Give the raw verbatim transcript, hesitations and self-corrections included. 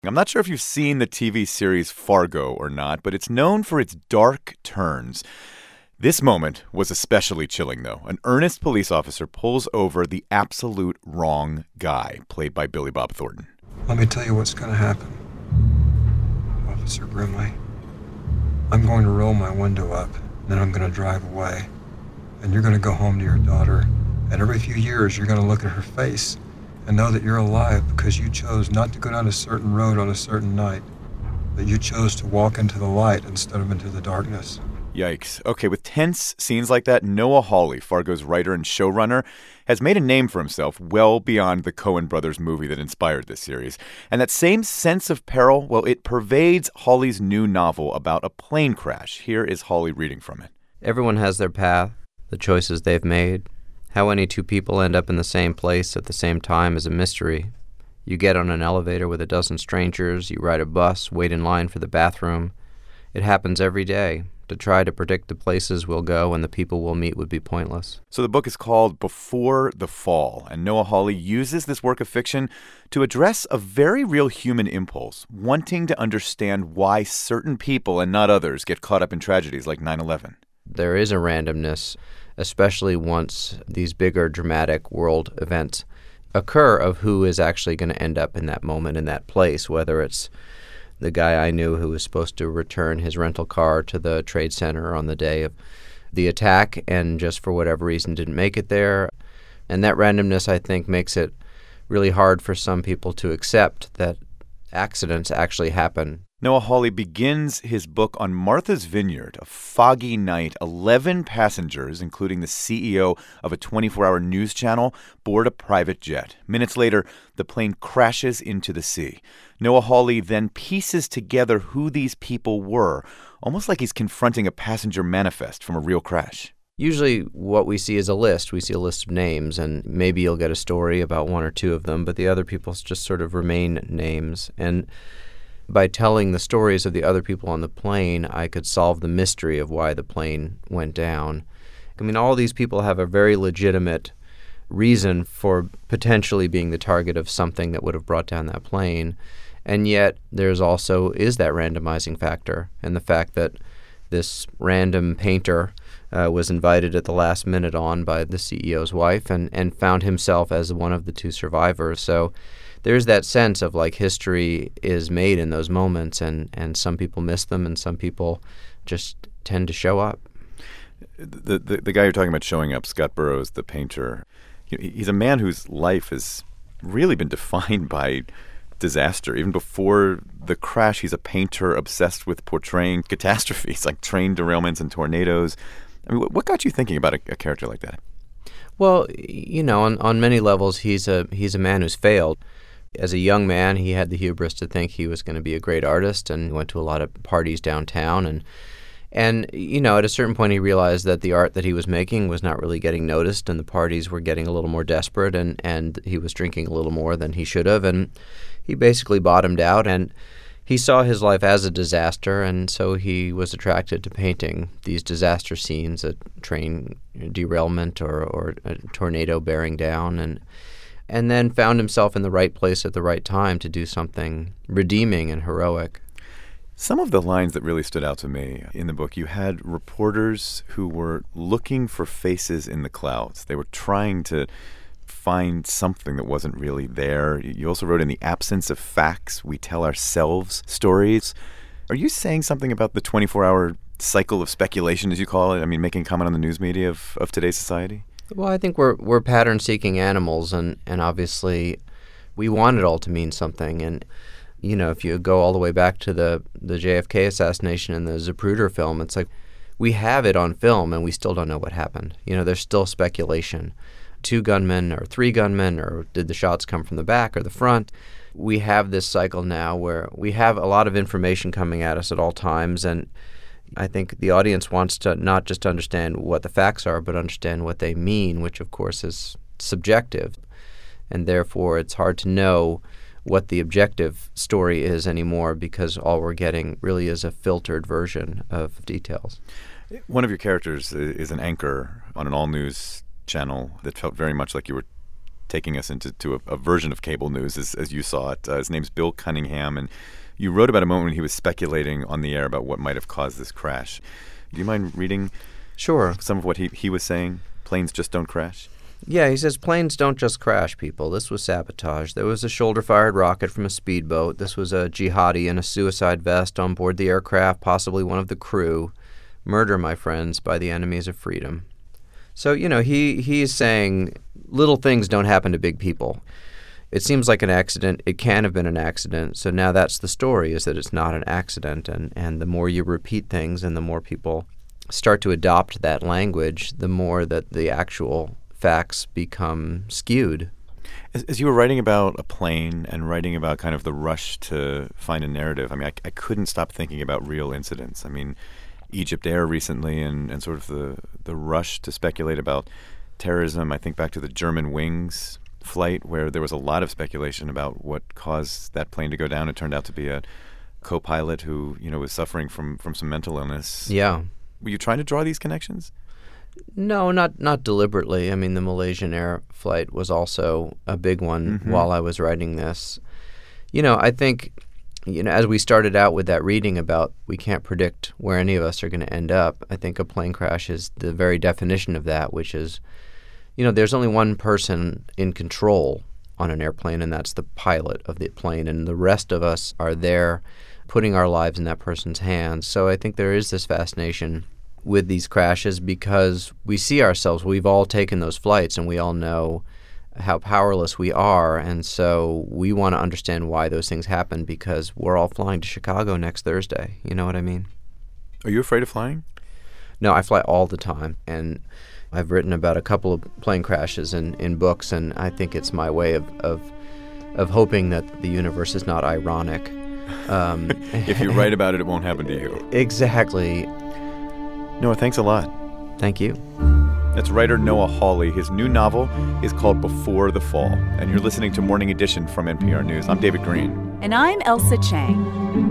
I'm not sure if you've seen the T V series Fargo or not, but it's known for its dark turns. This moment was especially chilling, though. An earnest police officer pulls over the absolute wrong guy, played by Billy Bob Thornton. Let me tell you what's going to happen, Officer Brimley. I'm going to roll my window up, then I'm going to drive away. And you're going to go home to your daughter, and every few years you're going to look at her face and know that you're alive because you chose not to go down a certain road on a certain night, that you chose to walk into the light instead of into the darkness. Yikes. Okay, with tense scenes like that, Noah Hawley, Fargo's writer and showrunner, has made a name for himself well beyond the Coen brothers movie that inspired this series. And that same sense of peril, well, it pervades Hawley's new novel about a plane crash. Here is Hawley reading from it. Everyone has their path, the choices they've made. How any two people end up in the same place at the same time is a mystery. You get on an elevator with a dozen strangers, you ride a bus, wait in line for the bathroom. It happens every day. To try to predict the places we'll go and the people we'll meet would be pointless. So the book is called Before the Fall, and Noah Hawley uses this work of fiction to address a very real human impulse, wanting to understand why certain people and not others get caught up in tragedies like nine eleven. There is a randomness, especially once these bigger dramatic world events occur, of who is actually going to end up in that moment, in that place, whether it's the guy I knew who was supposed to return his rental car to the Trade Center on the day of the attack and just for whatever reason didn't make it there. And that randomness, I think, makes it really hard for some people to accept that accidents actually happen. Noah Hawley begins his book on Martha's Vineyard, a foggy night. eleven passengers, including the C E O of a twenty-four hour news channel, board a private jet. Minutes later, the plane crashes into the sea. Noah Hawley then pieces together who these people were, almost like he's confronting a passenger manifest from a real crash. Usually what we see is a list. We see a list of names, and maybe you'll get a story about one or two of them, but the other people just sort of remain names. And by telling the stories of the other people on the plane, I could solve the mystery of why the plane went down. I mean, all these people have a very legitimate reason for potentially being the target of something that would have brought down that plane. And yet there's also is that randomizing factor, and the fact that this random painter uh, was invited at the last minute on by the C E O's wife and, and found himself as one of the two survivors. So there's that sense of like history is made in those moments, and, and some people miss them and some people just tend to show up. The, the the guy you're talking about showing up, Scott Burrows, the painter, he's a man whose life has really been defined by disaster. Even before the crash, he's a painter obsessed with portraying catastrophes like train derailments and tornadoes. I mean, what got you thinking about a, a character like that? Well, you know, on, on many levels, he's a he's a man who's failed. As a young man, he had the hubris to think he was going to be a great artist, and he went to a lot of parties downtown. And, and you know, at a certain point, he realized that the art that he was making was not really getting noticed, and the parties were getting a little more desperate, and, and he was drinking a little more than he should have. And he basically bottomed out, and he saw his life as a disaster, and so he was attracted to painting these disaster scenes, a train derailment or, or a tornado bearing down, and and then found himself in the right place at the right time to do something redeeming and heroic. Some of the lines that really stood out to me in the book, you had reporters who were looking for faces in the clouds. They were trying to find something that wasn't really there. You also wrote, in the absence of facts, we tell ourselves stories. Are you saying something about the twenty-four hour cycle of speculation, as you call it? I mean, making comment on the news media of, of today's society? Well, I think we're we're pattern-seeking animals, and, and obviously we want it all to mean something. And, you know, if you go all the way back to the, the J F K assassination and the Zapruder film, it's like we have it on film and we still don't know what happened. You know, there's still speculation. Two gunmen or three gunmen, or did the shots come from the back or the front? We have this cycle now where we have a lot of information coming at us at all times, and I think the audience wants to not just understand what the facts are, but understand what they mean, which of course is subjective, and therefore it's hard to know what the objective story is anymore because all we're getting really is a filtered version of details. One of your characters is an anchor on an all-news channel that felt very much like you were taking us into to a, a version of cable news as, as you saw it. Uh, his name's Bill Cunningham, and you wrote about a moment when he was speculating on the air about what might have caused this crash. Do you mind reading Sure. some of what he, he was saying? Planes just don't crash? Yeah, he says planes don't just crash, people. This was sabotage. There was a shoulder-fired rocket from a speedboat. This was a jihadi in a suicide vest on board the aircraft, possibly one of the crew. Murder, my friends, by the enemies of freedom. So, you know, he, he is saying little things don't happen to big people. It seems like an accident. It can have been an accident. So now that's the story, is that it's not an accident. And, and the more you repeat things and the more people start to adopt that language, the more that the actual facts become skewed. As, as you were writing about a plane and writing about kind of the rush to find a narrative, I mean, I, I couldn't stop thinking about real incidents. I mean, Egypt Air recently and, and sort of the, the rush to speculate about terrorism. I think back to the German Wings flight where there was a lot of speculation about what caused that plane to go down. It turned out to be a co-pilot who, you know, was suffering from, from some mental illness. Yeah. Were you trying to draw these connections? No, not not deliberately. I mean, the Malaysian Air flight was also a big one Mm-hmm. while I was writing this. You know, I think, you know, as we started out with that reading about we can't predict where any of us are going to end up, I think a plane crash is the very definition of that, which is, you know, there's only one person in control on an airplane, and that's the pilot of the plane, and the rest of us are there putting our lives in that person's hands. So I think there is this fascination with these crashes because we see ourselves, we've all taken those flights and we all know how powerless we are, and so we want to understand why those things happen because we're all flying to Chicago next Thursday. You know what I mean? Are you afraid of flying? No, I fly all the time, and I've written about a couple of plane crashes in, in books, and I think it's my way of, of, of hoping that the universe is not ironic. Um, If you write about it, it won't happen to you. Exactly. Noah, thanks a lot. Thank you. That's writer Noah Hawley. His new novel is called Before the Fall. And you're listening to Morning Edition from N P R News. I'm David Green. And I'm Elsa Chang.